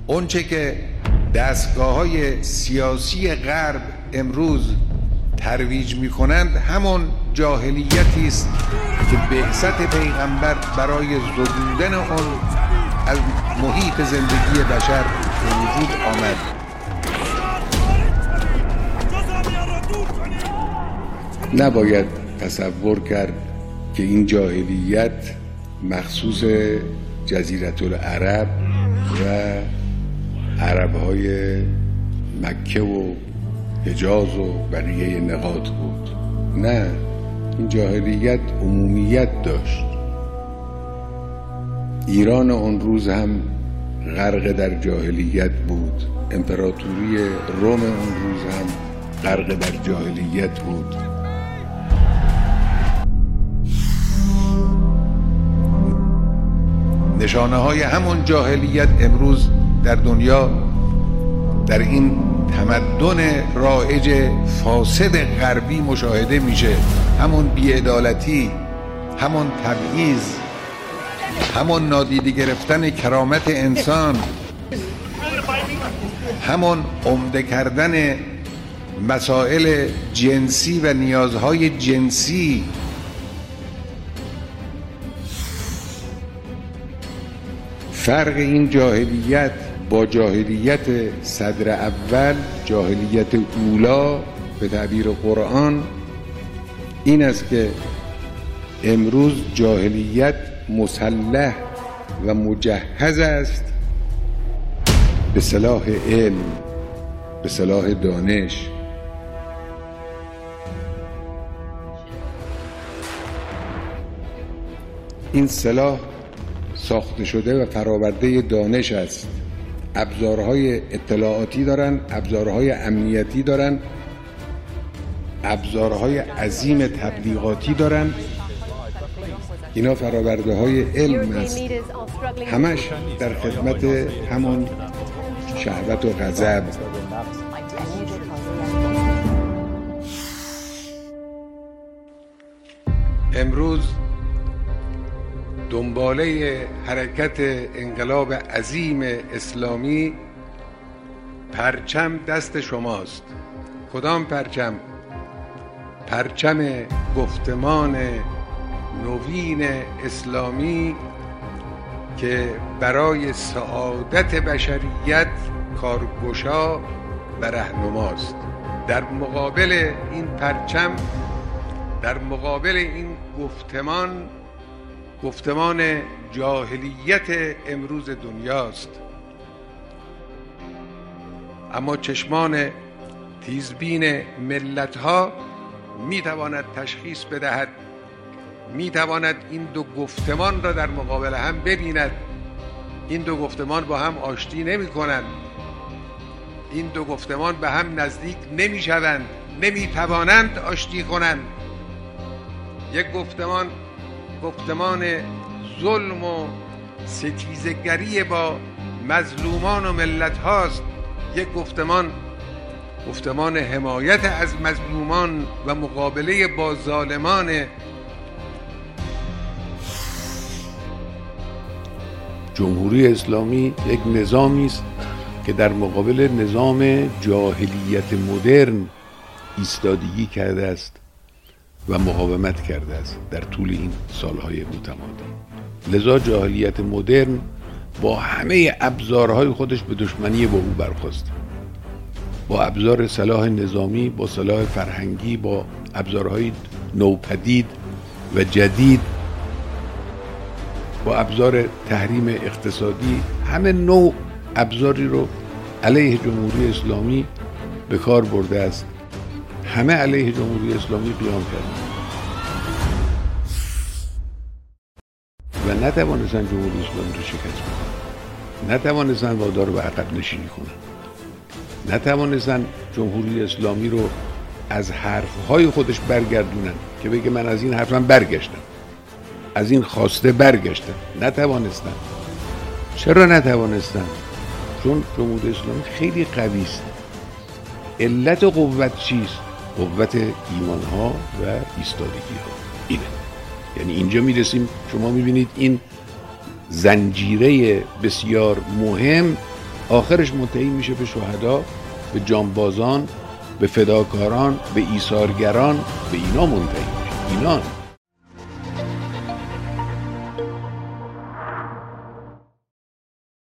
اونچه که دستگاه‌های سیاسی غرب امروز ترویج می‌کنند همون جاهلیتی است که بعثت پیغمبر برای زدودن آن از محیط زندگی بشر به وجود آمد. نباید تصور کرد که این جاهلیت مخصوص جزیره العرب و عرب‌های مکه و حجاز و بقیه نقاط بود. نه، این جاهلیت عمومیت داشت. ایران آن روز هم غرق در جاهلیت بود. امپراتوری روم آن روز هم غرق در جاهلیت بود. نشانه های همون جاهلیت امروز در دنیا، در این تمدن رایج فاسد غربی مشاهده میشه. همون بی‌عدالتی، همون تبعیض، همون نادیده گرفتن کرامت انسان، همون عمده کردن مسائل جنسی و نیازهای جنسی. فرق این جاهلیت با جاهلیت صدر اول، جاهلیت اولا به تعبیر قرآن، این است که امروز جاهلیت مسلح و مجهز است به سلاح علم، به سلاح دانش. این سلاح ساخته شده و فرآورده دانش است. ابزارهای اطلاعاتی دارن، ابزارهای امنیتی دارن، ابزارهای عظیم تبلیغاتی دارن. اینا فرآورده های علم است، همش در خدمت همون شهوت و غضب. امروز دنباله حرکت انقلاب عظیم اسلامی پرچم دست شماست. کدام پرچم؟ پرچم گفتمان نوین اسلامی که برای سعادت بشریت کارگشا و رهنماست. در مقابل این پرچم، در مقابل این گفتمان جاهلیت امروز دنیاست. اما چشمان تیزبین ملت‌ها می‌تواند تشخیص بدهد، می‌تواند این دو گفتمان را در مقابل هم ببیند. این دو گفتمان با هم آشتی نمی‌کنند. این دو گفتمان به هم نزدیک نمی‌شوند، نمی‌توانند آشتی کنند. یک گفتمان ظلم و ستیزگری با مظلومان و ملت هاست. یک گفتمان حمایت از مظلومان و مقابله با ظالمان. جمهوری اسلامی یک نظامی است که در مقابل نظام جاهلیت مدرن ایستادگی کرده است و مقاومت کرده است در طول این سالهای متمادی. لذا جاهلیت مدرن با همه ابزارهای خودش به دشمنی با او برخاست. با ابزار سلاح نظامی، با سلاح فرهنگی، با ابزارهای نوپدید و جدید، با ابزار تحریم اقتصادی، همه نوع ابزاری رو علیه جمهوری اسلامی به کار برده است. همه علیه جمهوری اسلامی قیام کردند و نتوانستن جمهوری اسلامی رو شکست بدن، نتوانستن وادار رو به عقب نشینی کنن، نتوانستن جمهوری اسلامی رو از حرفهای خودش برگردونن که بگه من از این حرفم برگشتم، از این خواسته برگشتم. نتوانستن. چرا نتوانستن؟ چون جمهوری اسلامی خیلی قوی است. علت قوت چیست؟ قوت ایمانها و ایستادگی ها. اینه. یعنی اینجا میرسیم، شما میبینید این زنجیره بسیار مهم آخرش منتهی میشه به شهدا، به جانبازان، به فداکاران، به ایثارگران، به اینا منتهی میشه. اینا